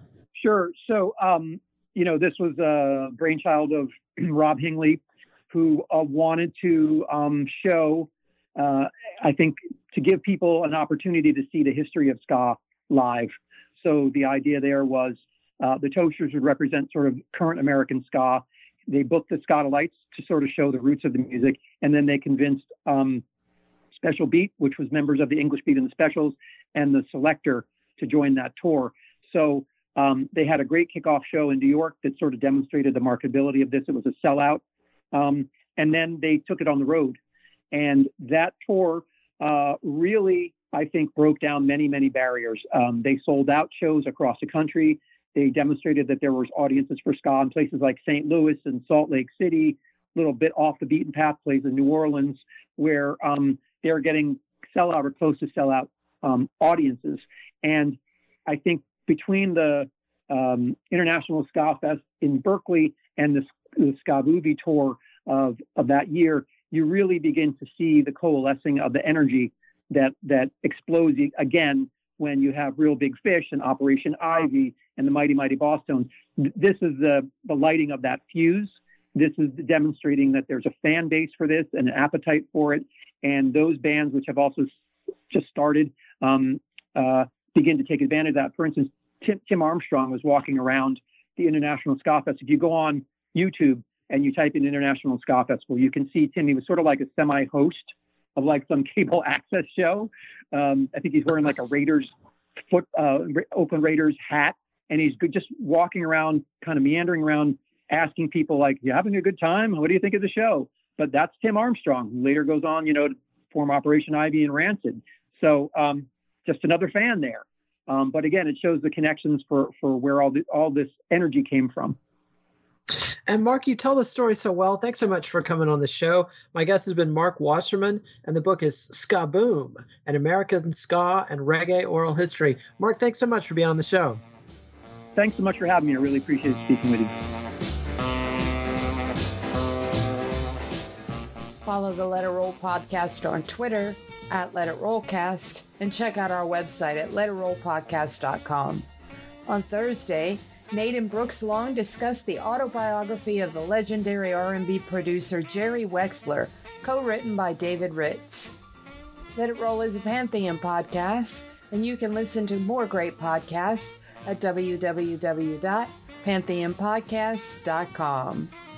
Sure. So, um, you know, this was a brainchild of Rob Hingley, who uh, wanted to um, show, uh, I think, to give people an opportunity to see the history of ska live. So the idea there was uh, the Toasters would represent sort of current American ska. They booked the Ska-Lites to sort of show the roots of the music. And then they convinced um, Special Beat, which was members of the English Beat and the Specials, and the Selector to join that tour. So Um, they had a great kickoff show in New York that sort of demonstrated the marketability of this. It was a sellout. Um, and then they took it on the road. And that tour uh, really, I think, broke down many, many barriers. Um, they sold out shows across the country. They demonstrated that there was audiences for ska in places like Saint Louis and Salt Lake City, a little bit off the beaten path places in New Orleans, where um, they're getting sellout or close to sellout um, audiences. And I think between the um, International Ska Fest in Berkeley and the, the Skavuvi tour of, of that year, you really begin to see the coalescing of the energy that that explodes again when you have Real Big Fish and Operation Ivy and the Mighty Mighty Bosstones. This is the, the lighting of that fuse. This is demonstrating that there's a fan base for this and an appetite for it. And those bands, which have also just started, um, uh, begin to take advantage of that. For instance, Tim, Tim Armstrong was walking around the International Ska Fest. If you go on YouTube and you type in International Ska Festival, you can see Tim. He was sort of like a semi-host of like some cable access show. Um, I think he's wearing like a Raiders foot, uh, Oakland Raiders hat, and he's just walking around, kind of meandering around, asking people like, "You having a good time? What do you think of the show?" But that's Tim Armstrong, who later goes on, you know, to form Operation Ivy and Rancid. So um, just another fan there. Um, but again, it shows the connections for, for where all the, all this energy came from. And Mark, you tell the story so well. Thanks so much for coming on the show. My guest has been Mark Wasserman, and the book is Ska Boom, an American Ska and Reggae Oral History. Mark, thanks so much for being on the show. Thanks so much for having me. I really appreciate speaking with you. Follow the Let It Roll podcast on Twitter at Let It Rollcast, and check out our website at let it roll podcast dot com. On Thursday, Nate and Brooks Long discussed the autobiography of the legendary R and B producer Jerry Wexler, co-written by David Ritz. Let It Roll is a Pantheon podcast, and you can listen to more great podcasts at w w w dot pantheon podcasts dot com.